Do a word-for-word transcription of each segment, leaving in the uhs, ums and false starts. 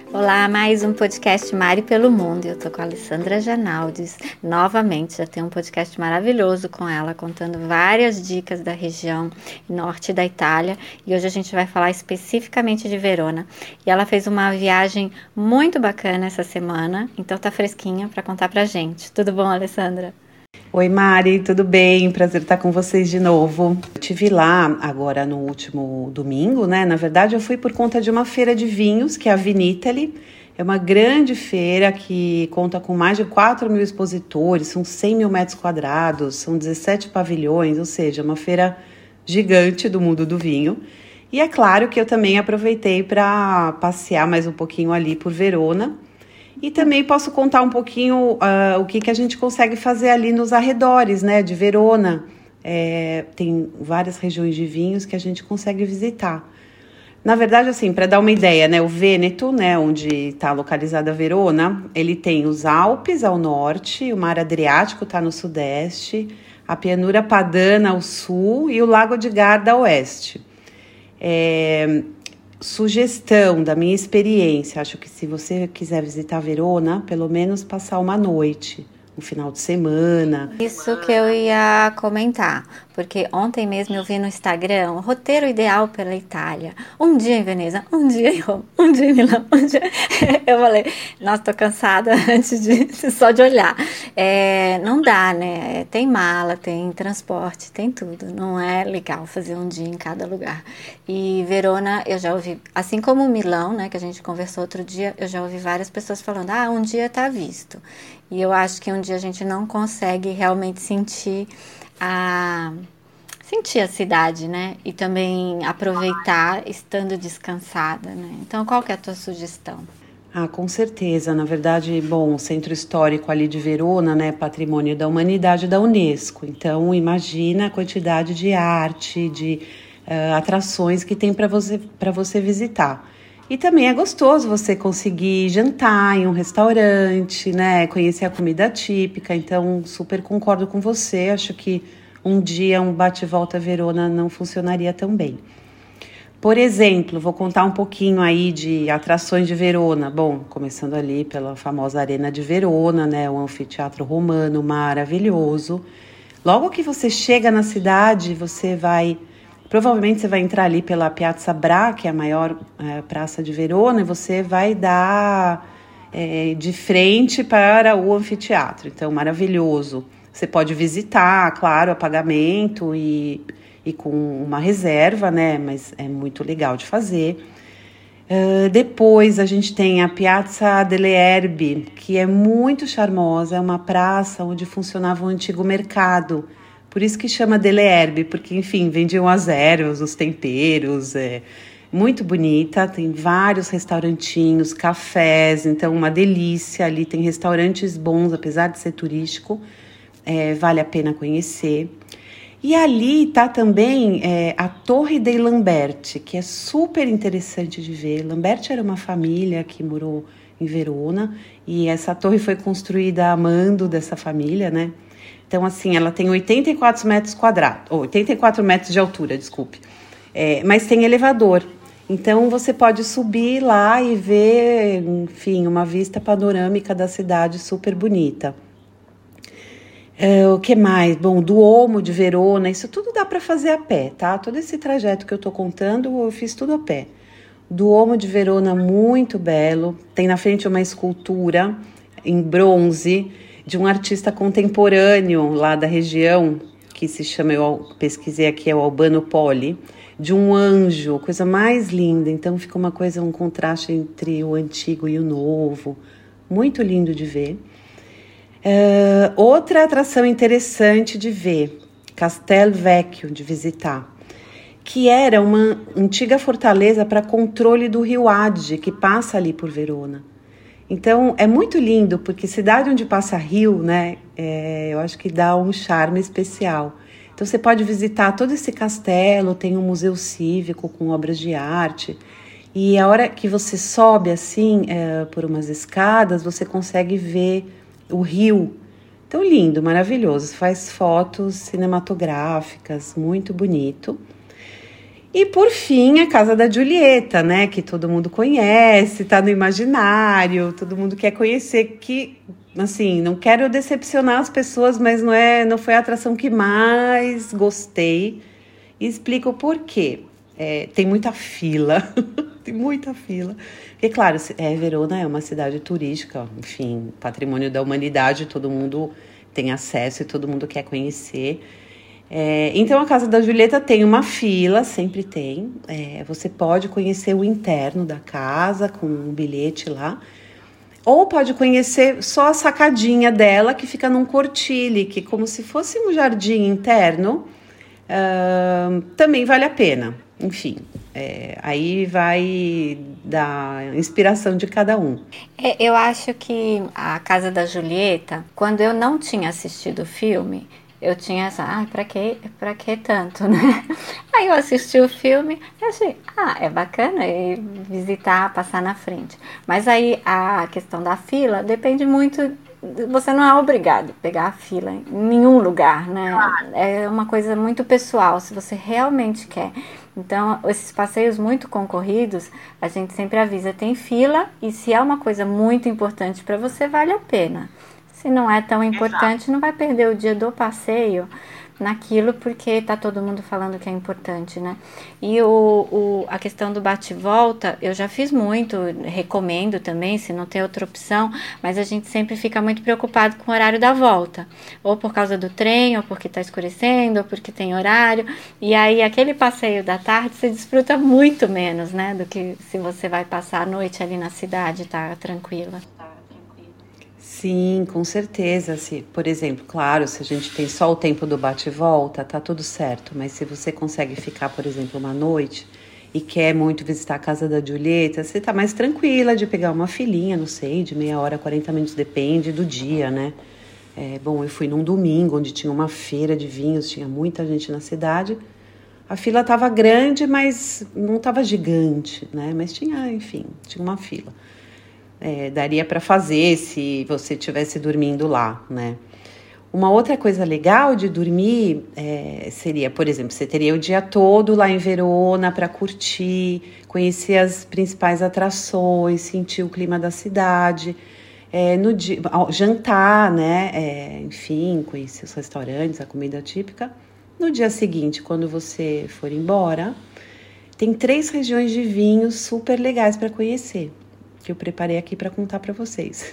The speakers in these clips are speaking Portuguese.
Olá, mais um podcast Mari pelo Mundo. Eu tô com a Alessandra Janaldes, novamente, já tem um podcast maravilhoso com ela, contando várias dicas da região norte da Itália. E hoje a gente vai falar especificamente de Verona. E ela fez uma viagem muito bacana essa semana, então tá fresquinha para contar pra gente. Tudo bom, Alessandra? Oi Mari, tudo bem? Prazer estar com vocês de novo. Eu estive lá agora no último domingo, né? Na verdade eu fui por conta de uma feira de vinhos, que é a Vinitaly. É uma grande feira que conta com mais de quatro mil expositores, são cem mil metros quadrados, são dezessete pavilhões, ou seja, uma feira gigante do mundo do vinho. E é claro que eu também aproveitei para passear mais um pouquinho ali por Verona. E também posso contar um pouquinho uh, o que, que a gente consegue fazer ali nos arredores, né, de Verona. É, tem várias regiões de vinhos que a gente consegue visitar. Na verdade, assim, para dar uma ideia, né, o Vêneto, né, onde está localizada Verona, ele tem os Alpes ao norte, o Mar Adriático está no sudeste, a Pianura Padana ao sul e o Lago de Garda ao oeste. É... Sugestão da minha experiência, acho que se você quiser visitar Verona, pelo menos passar uma noite, um final de semana. Isso que eu ia comentar, porque ontem mesmo eu vi no Instagram o roteiro ideal pela Itália. Um dia em Veneza, um dia em Roma, um dia em Milão, um dia... Eu falei, nossa, tô cansada antes de só de olhar. É, não dá, né? Tem mala, tem transporte, tem tudo. Não é legal fazer um dia em cada lugar. E Verona, eu já ouvi, assim como Milão, né, que a gente conversou outro dia, eu já ouvi várias pessoas falando, ah, um dia tá visto. E eu acho que um dia a gente não consegue realmente sentir a, sentir a cidade, né? E também aproveitar estando descansada, né? Então, qual que é a tua sugestão? Ah, com certeza. Na verdade, bom, o centro histórico ali de Verona, né, patrimônio da humanidade da Unesco. Então, imagina a quantidade de arte, de uh, atrações que tem para você, para você visitar. E também é gostoso você conseguir jantar em um restaurante, né? Conhecer a comida típica. Então, super concordo com você. Acho que um dia um bate-volta a Verona não funcionaria tão bem. Por exemplo, vou contar um pouquinho aí de atrações de Verona. Bom, começando ali pela famosa Arena de Verona, né? O anfiteatro romano maravilhoso. Logo que você chega na cidade, você vai... Provavelmente você vai entrar ali pela Piazza Bra, que é a maior é, praça de Verona, e você vai dar é, de frente para o anfiteatro. Então, maravilhoso. Você pode visitar, claro, a pagamento e, e com uma reserva, né? Mas é muito legal de fazer. Uh, depois a gente tem a Piazza delle Erbe, que é muito charmosa, é uma praça onde funcionava um antigo mercado. Por isso que chama delle Erbe, porque, enfim, vendiam as ervas, os temperos, é muito bonita, tem vários restaurantinhos, cafés, então uma delícia ali, tem restaurantes bons, apesar de ser turístico, é, vale a pena conhecer. E ali está também é, a Torre dei Lamberti, que é super interessante de ver. Lamberti era uma família que morou em Verona, e essa torre foi construída a mando dessa família, né? Então, assim, ela tem oitenta e quatro metros quadrados, ou oitenta e quatro metros de altura, desculpe. É, mas tem elevador. Então, você pode subir lá e ver, enfim, uma vista panorâmica da cidade super bonita. É, o que mais? Bom, Duomo de Verona, isso tudo dá para fazer a pé, tá? Todo esse trajeto que eu tô contando, eu fiz tudo a pé. Duomo de Verona, muito belo. Tem na frente uma escultura em bronze de um artista contemporâneo lá da região, que se chama, eu pesquisei aqui, é o Albano Poli, de um anjo, coisa mais linda. Então fica uma coisa, um contraste entre o antigo e o novo, muito lindo de ver. Uh, outra atração interessante de ver, Castel Vecchio, de visitar, que era uma antiga fortaleza para controle do rio Adige, que passa ali por Verona. Então, é muito lindo, porque cidade onde passa rio, né, é, eu acho que dá um charme especial. Então, você pode visitar todo esse castelo, tem um museu cívico com obras de arte, e a hora que você sobe, assim, é, por umas escadas, você consegue ver o rio. Então, lindo, maravilhoso, faz fotos cinematográficas, muito bonito. E por fim, a Casa da Giulietta, né, que todo mundo conhece, tá no imaginário, todo mundo quer conhecer, que, assim, não quero decepcionar as pessoas, mas não, é, não foi a atração que mais gostei. E explico por quê. É, tem muita fila, tem muita fila. Porque, claro, é, Verona é uma cidade turística, enfim, patrimônio da humanidade, todo mundo tem acesso e todo mundo quer conhecer. É, então, a Casa da Giulietta tem uma fila, sempre tem. É, você pode conhecer o interno da casa com um bilhete lá. Ou pode conhecer só a sacadinha dela, que fica num cortile, que como se fosse um jardim interno, uh, também vale a pena. Enfim, é, aí vai da inspiração de cada um. É, eu acho que a Casa da Giulietta, quando eu não tinha assistido o filme, eu tinha essa, ah, pra que, pra que tanto, né? Aí eu assisti o filme e achei, ah, é bacana ir visitar, passar na frente. Mas aí a questão da fila depende muito, você não é obrigado a pegar a fila em nenhum lugar, né? É uma coisa muito pessoal, se você realmente quer. Então, esses passeios muito concorridos, a gente sempre avisa, tem fila, e se é uma coisa muito importante para você, vale a pena. Se não é tão importante, Exato. Não vai perder o dia do passeio naquilo, porque tá todo mundo falando que é importante, né? E o, o, a questão do bate-volta, eu já fiz muito, recomendo também, se não tem outra opção, mas a gente sempre fica muito preocupado com o horário da volta, ou por causa do trem, ou porque tá escurecendo, ou porque tem horário, e aí aquele passeio da tarde você desfruta muito menos, né, do que se você vai passar a noite ali na cidade, tá tranquila. Sim, com certeza. Se, por exemplo, claro, se a gente tem só o tempo do bate e volta, tá tudo certo. Mas se você consegue ficar, por exemplo, uma noite e quer muito visitar a Casa da Giulietta, você tá mais tranquila de pegar uma filinha, não sei, de meia hora, quarenta minutos, depende do dia, né? É, bom, eu fui num domingo onde tinha uma feira de vinhos, tinha muita gente na cidade. A fila tava grande, mas não tava gigante, né? Mas tinha, enfim, tinha uma fila. É, daria para fazer se você estivesse dormindo lá, né? Uma outra coisa legal de dormir é, seria, por exemplo, você teria o dia todo lá em Verona para curtir, conhecer as principais atrações, sentir o clima da cidade, é, no dia, jantar, né? É, enfim, conhecer os restaurantes, a comida típica. No dia seguinte, quando você for embora, tem três regiões de vinhos super legais para conhecer, que eu preparei aqui para contar para vocês.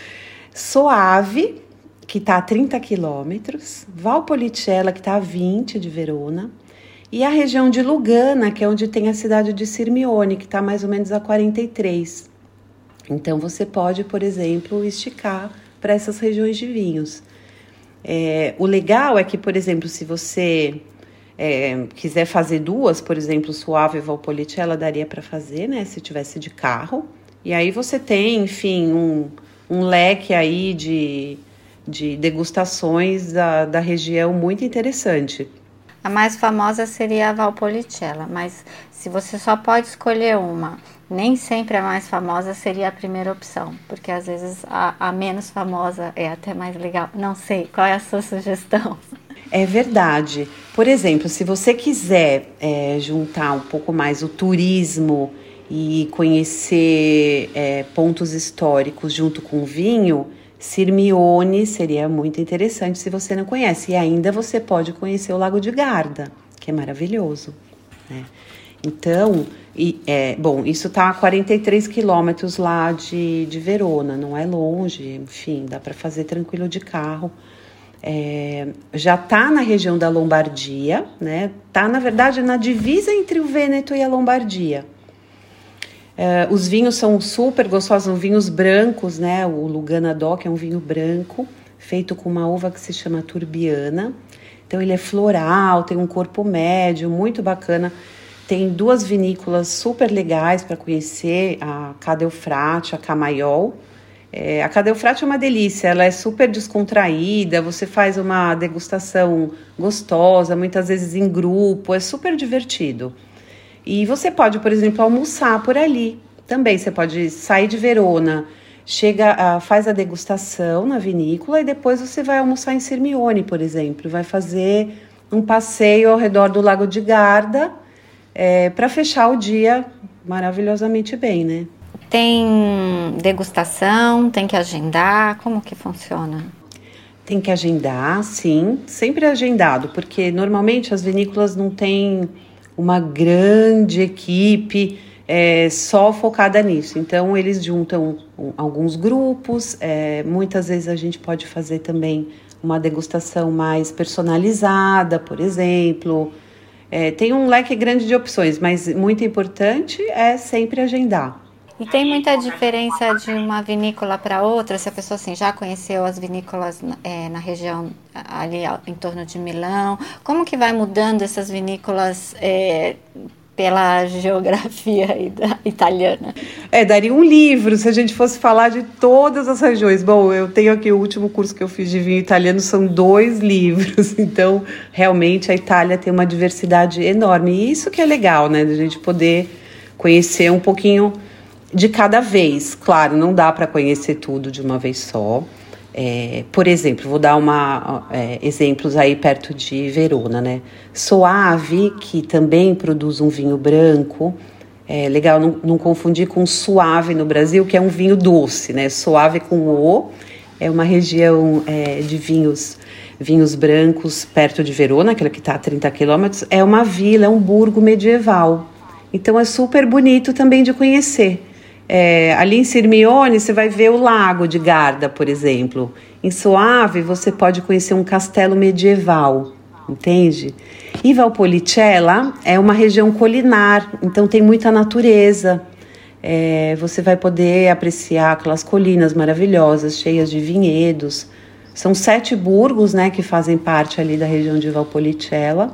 Soave, que está a trinta quilômetros, Valpolicella, que está a vinte de Verona, e a região de Lugana, que é onde tem a cidade de Sirmione, que está mais ou menos a quarenta e três. Então, você pode, por exemplo, esticar para essas regiões de vinhos. É, o legal é que, por exemplo, se você é, quiser fazer duas, por exemplo, Soave e Valpolicella, daria para fazer, né, se tivesse de carro. E aí você tem, enfim, um, um leque aí de, de degustações da, da região muito interessante. A mais famosa seria a Valpolicella, mas se você só pode escolher uma, nem sempre a mais famosa seria a primeira opção, porque às vezes a, a menos famosa é até mais legal. Não sei, qual é a sua sugestão? É verdade. Por exemplo, se você quiser é, juntar um pouco mais o turismo e conhecer é, pontos históricos junto com o vinho, Sirmione seria muito interessante se você não conhece. E ainda você pode conhecer o Lago de Garda, que é maravilhoso, né? Então, e, é, bom, isso está a quarenta e três quilômetros lá de, de Verona, não é longe, enfim, dá para fazer tranquilo de carro. É, já está na região da Lombardia, né? Está, na verdade, na divisa entre o Vêneto e a Lombardia. Uh, os vinhos são super gostosos, são vinhos brancos, né? O Lugana Doc é um vinho branco, feito com uma uva que se chama Turbiana. Então, ele é floral, tem um corpo médio, muito bacana. Tem duas vinícolas super legais para conhecer, a Cadeufrate, a Camaiol. É, a Cadeufrate é uma delícia, ela é super descontraída, você faz uma degustação gostosa, muitas vezes em grupo, é super divertido. E você pode, por exemplo, almoçar por ali. Também você pode sair de Verona, chega, faz a degustação na vinícola e depois você vai almoçar em Sirmione, por exemplo. Vai fazer um passeio ao redor do Lago de Garda, é, para fechar o dia maravilhosamente bem, né? Tem degustação, tem que agendar, como que funciona? Tem que agendar, sim, sempre agendado, porque normalmente as vinícolas não têm uma grande equipe é, só focada nisso. Então, eles juntam alguns grupos, é, muitas vezes a gente pode fazer também uma degustação mais personalizada, por exemplo. É, tem um leque grande de opções, mas muito importante é sempre agendar. E tem muita diferença de uma vinícola para outra? Se a pessoa assim, já conheceu as vinícolas é, na região ali em torno de Milão, como que vai mudando essas vinícolas é, pela geografia italiana? É, daria um livro se a gente fosse falar de todas as regiões. Bom, eu tenho aqui o último curso que eu fiz de vinho italiano, são dois livros. Então, realmente, a Itália tem uma diversidade enorme. E isso que é legal, né? De a gente poder conhecer um pouquinho de cada vez. Claro, não dá para conhecer tudo de uma vez só. É, por exemplo, vou dar uma, é, exemplos aí perto de Verona, né? Soave, que também produz um vinho branco. É legal não, não confundir com Suave no Brasil, que é um vinho doce, né? Soave com O é uma região é, de vinhos, vinhos brancos perto de Verona, aquela que está a trinta quilômetros. É uma vila, é um burgo medieval. Então é super bonito também de conhecer. É, ali em Sirmione você vai ver o lago de Garda, por exemplo. Em Soave você pode conhecer um castelo medieval, entende? E Valpolicella é uma região colinar, então tem muita natureza. É, você vai poder apreciar aquelas colinas maravilhosas, cheias de vinhedos. São sete burgos, né, que fazem parte ali da região de Valpolicella.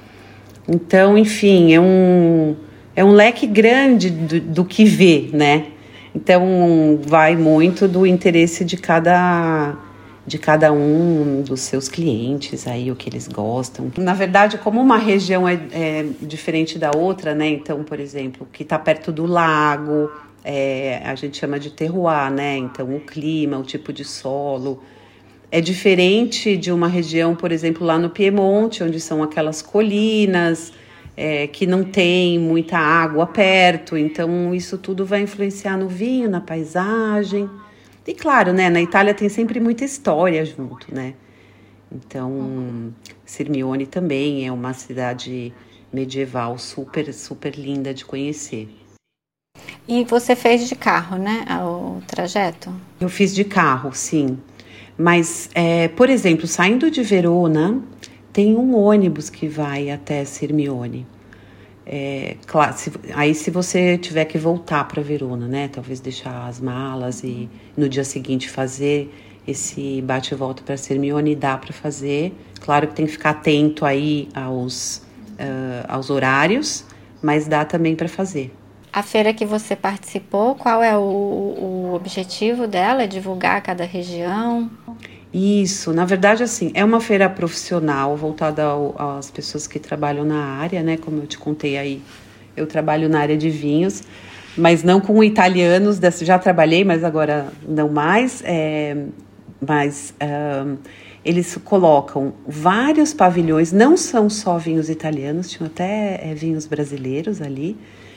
Então, enfim, é um... É um leque grande do, do que vê, né? Então, vai muito do interesse de cada, de cada um dos seus clientes, aí, o que eles gostam. Na verdade, como uma região é, é diferente da outra, né? Então, por exemplo, que está perto do lago, é, a gente chama de terroir, né? Então, o clima, o tipo de solo é diferente de uma região, por exemplo, lá no Piemonte, onde são aquelas colinas... É, que não tem muita água perto, então isso tudo vai influenciar no vinho, na paisagem. E claro, né, na Itália tem sempre muita história junto, né? Então, Sirmione também é uma cidade medieval super, super linda de conhecer. E você fez de carro, né, o trajeto? Eu fiz de carro, sim. Mas, é, por exemplo, saindo de Verona... Tem um ônibus que vai até Sirmione. É, claro, se, aí se você tiver que voltar para Verona, né? Talvez deixar as malas e no dia seguinte fazer esse bate e volta para Sirmione, dá para fazer. Claro que tem que ficar atento aí aos, uh, aos horários, mas dá também para fazer. A feira que você participou, qual é o, o objetivo dela? É divulgar cada região? Isso, na verdade, assim, é uma feira profissional voltada ao, às pessoas que trabalham na área, né? Como eu te contei aí, eu trabalho na área de vinhos, mas não com italianos, já trabalhei, mas agora não mais. É, mas um, eles colocam vários pavilhões, não são só vinhos italianos, tinham até é, vinhos brasileiros ali.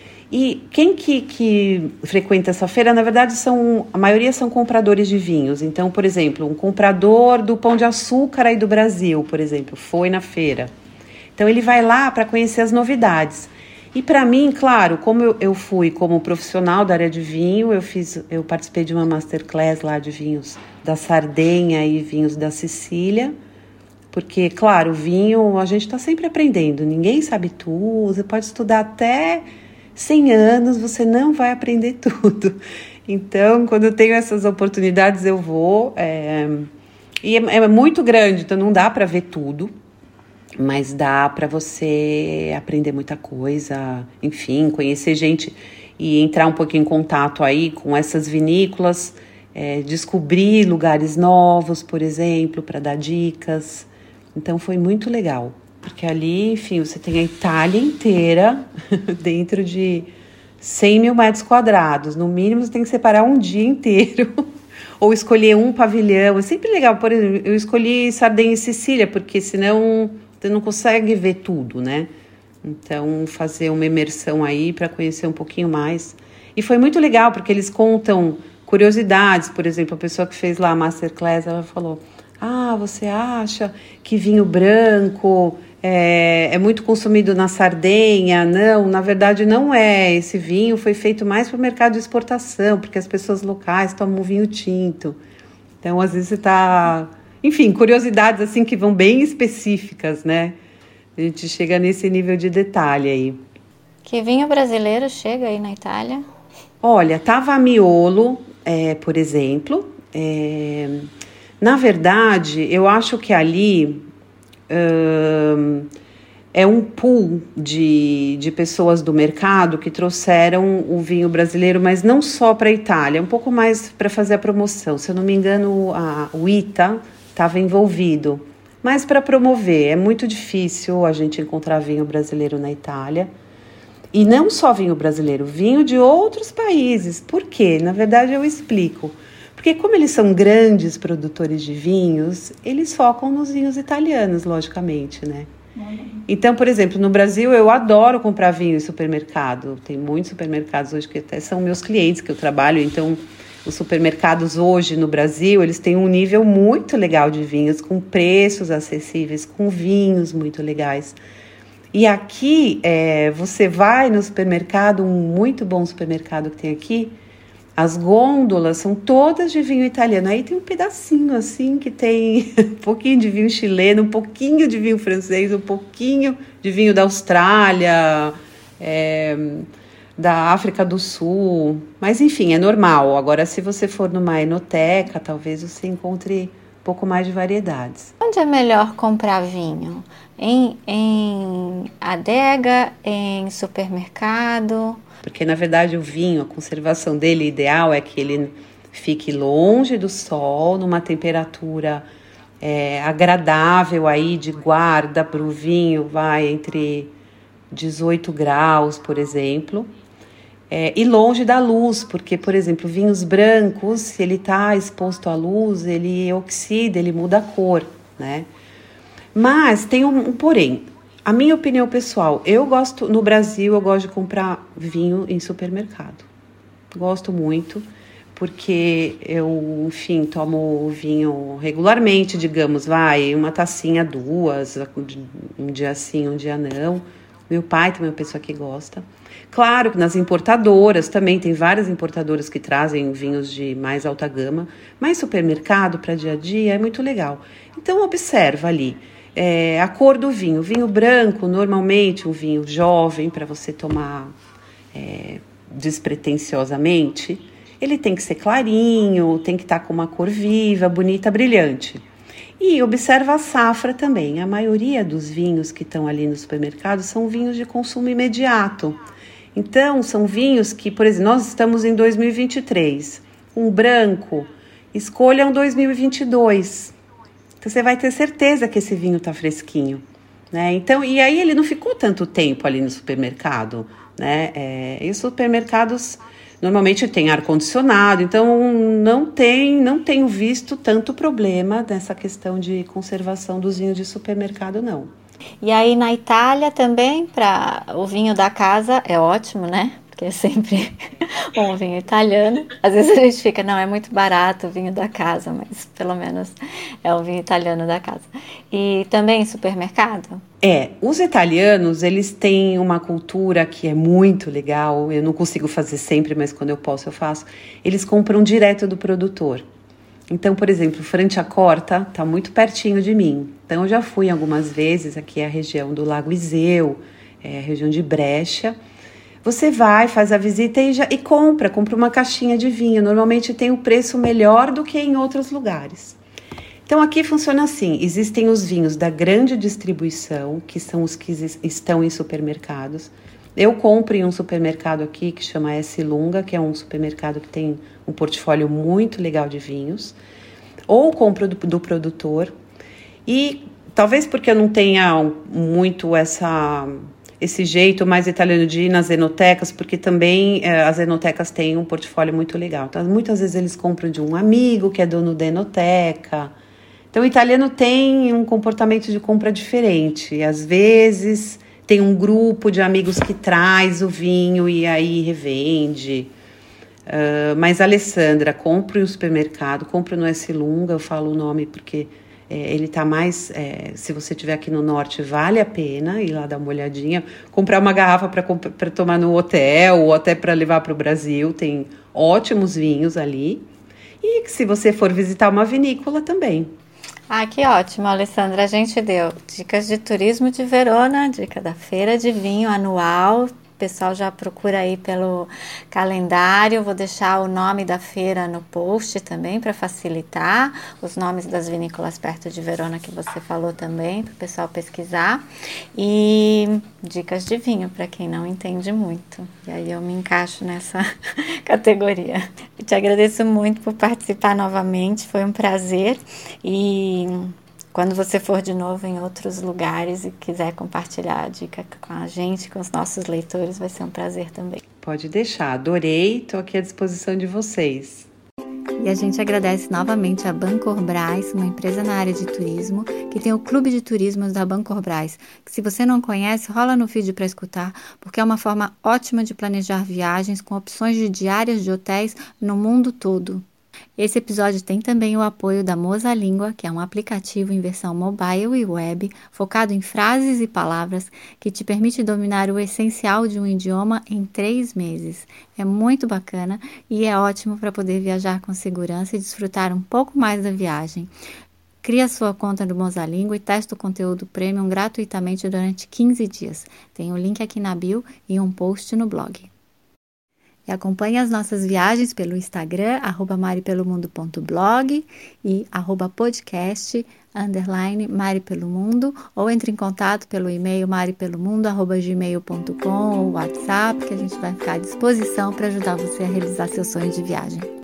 E quem que, que frequenta essa feira, na verdade, são, a maioria são compradores de vinhos. Então, por exemplo, um comprador do Pão de Açúcar aí do Brasil, por exemplo, foi na feira. Então, ele vai lá para conhecer as novidades. E para mim, claro, como eu, eu fui como profissional da área de vinho, eu, fiz, eu participei de uma masterclass lá de vinhos da Sardenha e vinhos da Sicília. Porque, claro, o vinho, a gente está sempre aprendendo. Ninguém sabe tudo, você pode estudar até... cem anos, você não vai aprender tudo. Então, quando eu tenho essas oportunidades, eu vou. É... E é, é muito grande, então não dá para ver tudo, mas dá para você aprender muita coisa, enfim, conhecer gente e entrar um pouquinho em contato aí com essas vinícolas, é, descobrir lugares novos, por exemplo, para dar dicas. Então, foi muito legal. Porque ali, enfim, você tem a Itália inteira dentro de cem mil metros quadrados. No mínimo, você tem que separar um dia inteiro. Ou escolher um pavilhão. É sempre legal. Por exemplo, eu escolhi Sardenha e Sicília, porque senão você não consegue ver tudo, né? Então, fazer uma imersão aí para conhecer um pouquinho mais. E foi muito legal, porque eles contam curiosidades. Por exemplo, a pessoa que fez lá a Masterclass, ela falou: ah, você acha que vinho branco é, é muito consumido na Sardenha? Não, na verdade não é. Esse vinho foi feito mais para o mercado de exportação, porque as pessoas locais tomam vinho tinto. Então, às vezes você está... Enfim, curiosidades assim que vão bem específicas, né? A gente chega nesse nível de detalhe aí. Que vinho brasileiro chega aí na Itália? Olha, Tavamiolo, é, por exemplo. É, na verdade, eu acho que ali hum, é um pool de, de pessoas do mercado que trouxeram o vinho brasileiro, mas não só para a Itália, um pouco mais para fazer a promoção. Se eu não me engano, a, o ITA estava envolvido. Mas para promover, é muito difícil a gente encontrar vinho brasileiro na Itália. E não só vinho brasileiro, vinho de outros países. Por quê? Na verdade, eu explico. Porque como eles são grandes produtores de vinhos, eles focam nos vinhos italianos, logicamente, né? Então, por exemplo, no Brasil, eu adoro comprar vinho em supermercado. Tem muitos supermercados hoje que até são meus clientes que eu trabalho, então... Os supermercados hoje no Brasil, eles têm um nível muito legal de vinhos, com preços acessíveis, com vinhos muito legais. E aqui, é, você vai no supermercado, um muito bom supermercado que tem aqui, as gôndolas são todas de vinho italiano. Aí tem um pedacinho assim que tem um pouquinho de vinho chileno, um pouquinho de vinho francês, um pouquinho de vinho da Austrália, é... da África do Sul, mas enfim, é normal. Agora, se você for numa enoteca, talvez você encontre um pouco mais de variedades. Onde é melhor comprar vinho? Em, em adega, em supermercado? Porque, na verdade, o vinho, a conservação dele, ideal é que ele fique longe do sol, numa temperatura é, agradável aí de guarda para o vinho, vai entre dezoito graus, por exemplo. É, e longe da luz, porque, por exemplo, vinhos brancos, se ele está exposto à luz, ele oxida, ele muda a cor, né? Mas tem um, um porém. A minha opinião pessoal, eu gosto, no Brasil, eu gosto de comprar vinho em supermercado. Gosto muito, porque eu, enfim, tomo vinho regularmente, digamos, vai, uma tacinha, duas, um dia sim, um dia não. Meu pai também é uma pessoa que gosta. Claro que nas importadoras também, tem várias importadoras que trazem vinhos de mais alta gama, mas supermercado para dia a dia é muito legal. Então observa ali é, a cor do vinho. Vinho branco, normalmente um vinho jovem para você tomar é, despretensiosamente, ele tem que ser clarinho, tem que estar com uma cor viva, bonita, brilhante. E observa a safra também. A maioria dos vinhos que estão ali no supermercado são vinhos de consumo imediato. Então, são vinhos que, por exemplo, nós estamos em dois mil e vinte e três. Um branco, escolha um dois mil e vinte e dois. Então, você vai ter certeza que esse vinho está fresquinho, né? Então, e aí ele não ficou tanto tempo ali no supermercado, né? É, e os supermercados... Normalmente tem ar-condicionado, então não, tem, não tenho visto tanto problema nessa questão de conservação dos vinhos de supermercado, não. E aí na Itália também, para o vinho da casa é ótimo, né? Porque é sempre um vinho italiano. Às vezes a gente fica, não, é muito barato o vinho da casa, mas pelo menos é o vinho italiano da casa. E também em supermercado? É, os italianos, eles têm uma cultura que é muito legal, eu não consigo fazer sempre, mas quando eu posso eu faço. Eles compram direto do produtor. Então, por exemplo, Franciacorta está muito pertinho de mim. Então, eu já fui algumas vezes, aqui é a região do Lago Iseu, é a região de Brescia. Você vai, faz a visita e, já, e compra, compra uma caixinha de vinho. Normalmente tem um preço melhor do que em outros lugares. Então, aqui funciona assim, existem os vinhos da grande distribuição, que são os que estão em supermercados. Eu compro em um supermercado aqui que chama Esselunga, que é um supermercado que tem um portfólio muito legal de vinhos. Ou compro do, do produtor. E talvez porque eu não tenha muito essa... esse jeito mais italiano de ir nas enotecas, porque também eh, as enotecas têm um portfólio muito legal. Então, muitas vezes eles compram de um amigo que é dono da enoteca. Então, o italiano tem um comportamento de compra diferente. Às vezes, tem um grupo de amigos que traz o vinho e aí revende. Uh, mas, Alessandra, compre no supermercado, compre no Esselunga, eu falo o nome porque é, ele tá mais, é, se você estiver aqui no norte, vale a pena ir lá dar uma olhadinha, comprar uma garrafa para tomar no hotel ou até para levar para o Brasil, tem ótimos vinhos ali. E se você for visitar uma vinícola também. Ah, que ótimo, Alessandra. A gente deu dicas de turismo de Verona, dica da feira de vinho anual. O pessoal já procura aí pelo calendário. Vou deixar o nome da feira no post também para facilitar. Os nomes das vinícolas perto de Verona que você falou também, para o pessoal pesquisar. E dicas de vinho para quem não entende muito. E aí eu me encaixo nessa categoria. Eu te agradeço muito por participar novamente. Foi um prazer. E quando você for de novo em outros lugares e quiser compartilhar a dica com a gente, com os nossos leitores, vai ser um prazer também. Pode deixar, adorei, estou aqui à disposição de vocês. E a gente agradece novamente a Bancorbras, uma empresa na área de turismo, que tem o Clube de Turismos da Bancorbras, que se você não conhece, rola no feed para escutar, porque é uma forma ótima de planejar viagens com opções de diárias de hotéis no mundo todo. Esse episódio tem também o apoio da Mosalíngua, que é um aplicativo em versão mobile e web, focado em frases e palavras, que te permite dominar o essencial de um idioma em três meses. É muito bacana e é ótimo para poder viajar com segurança e desfrutar um pouco mais da viagem. Cria sua conta no Mosalíngua e testa o conteúdo premium gratuitamente durante quinze dias. Tem o link aqui na bio e um post no blog. E acompanhe as nossas viagens pelo Instagram, arroba maripelomundo ponto blog e arroba podcast, underline maripelomundo, ou entre em contato pelo e-mail maripelomundo, arroba gmail ponto com ou WhatsApp, que a gente vai ficar à disposição para ajudar você a realizar seus sonhos de viagem.